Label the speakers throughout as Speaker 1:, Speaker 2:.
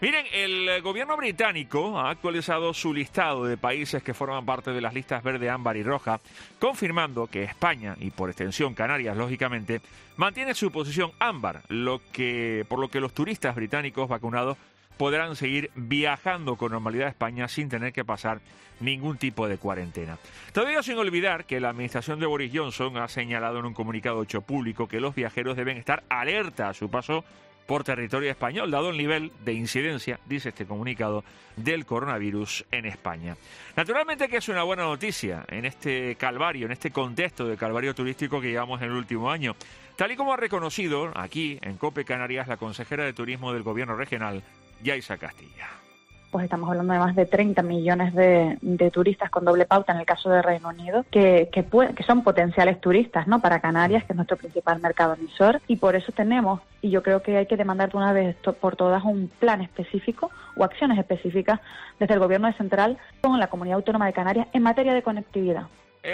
Speaker 1: Miren, el gobierno británico ha actualizado su listado de países que forman parte de las listas verde, ámbar y roja, confirmando que España, y por extensión Canarias, lógicamente, mantiene su posición ámbar, por lo que los turistas británicos vacunados podrán seguir viajando con normalidad a España sin tener que pasar ningún tipo de cuarentena. Todavía sin olvidar que la administración de Boris Johnson ha señalado en un comunicado hecho público que los viajeros deben estar alerta a su paso por territorio español, dado el nivel de incidencia, dice este comunicado, del coronavirus en España. Naturalmente que es una buena noticia en este calvario, en este contexto de calvario turístico que llevamos en el último año, tal y como ha reconocido aquí en COPE Canarias la consejera de Turismo del Gobierno regional, Yaisa Castilla.
Speaker 2: Pues estamos hablando de más de 30 millones de turistas con doble pauta en el caso de Reino Unido, que son potenciales turistas, ¿no?, para Canarias, que es nuestro principal mercado emisor, y por eso tenemos, y yo creo que hay que demandar de una vez por todas un plan específico o acciones específicas desde el Gobierno central con la Comunidad Autónoma de Canarias en materia de conectividad.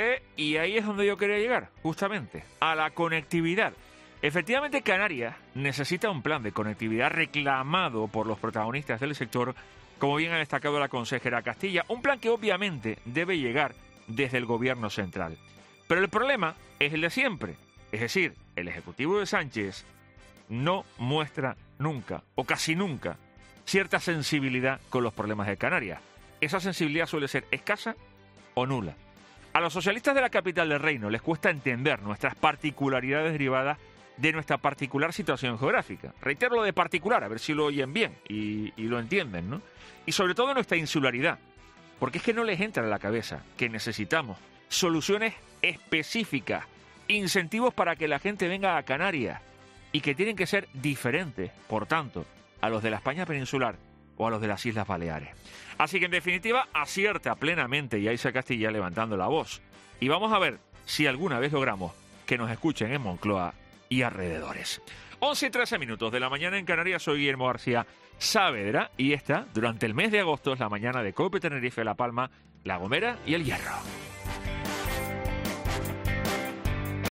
Speaker 1: Y ahí es donde yo quería llegar, justamente, a la conectividad. Efectivamente, Canarias necesita un plan de conectividad reclamado por los protagonistas del sector, como bien ha destacado la consejera Castilla, un plan que obviamente debe llegar desde el gobierno central. Pero el problema es el de siempre, es decir, el Ejecutivo de Sánchez no muestra nunca, o casi nunca, cierta sensibilidad con los problemas de Canarias. Esa sensibilidad suele ser escasa o nula. A los socialistas de la capital del reino les cuesta entender nuestras particularidades derivadas de nuestra particular situación geográfica. Reitero lo de particular, a ver si lo oyen bien y lo entienden, ¿no? Y sobre todo nuestra insularidad, porque es que no les entra en la cabeza que necesitamos soluciones específicas, incentivos para que la gente venga a Canarias y que tienen que ser diferentes, por tanto, a los de la España peninsular o a los de las Islas Baleares. Así que, en definitiva, acierta plenamente Yaisa Castilla levantando la voz. Y vamos a ver si alguna vez logramos que nos escuchen en Moncloa y alrededores. 11 y 13 minutos de la mañana en Canarias. Soy Guillermo García Saavedra y esta, durante el mes de agosto, es la mañana de COPE Tenerife, La Palma, La Gomera y El Hierro.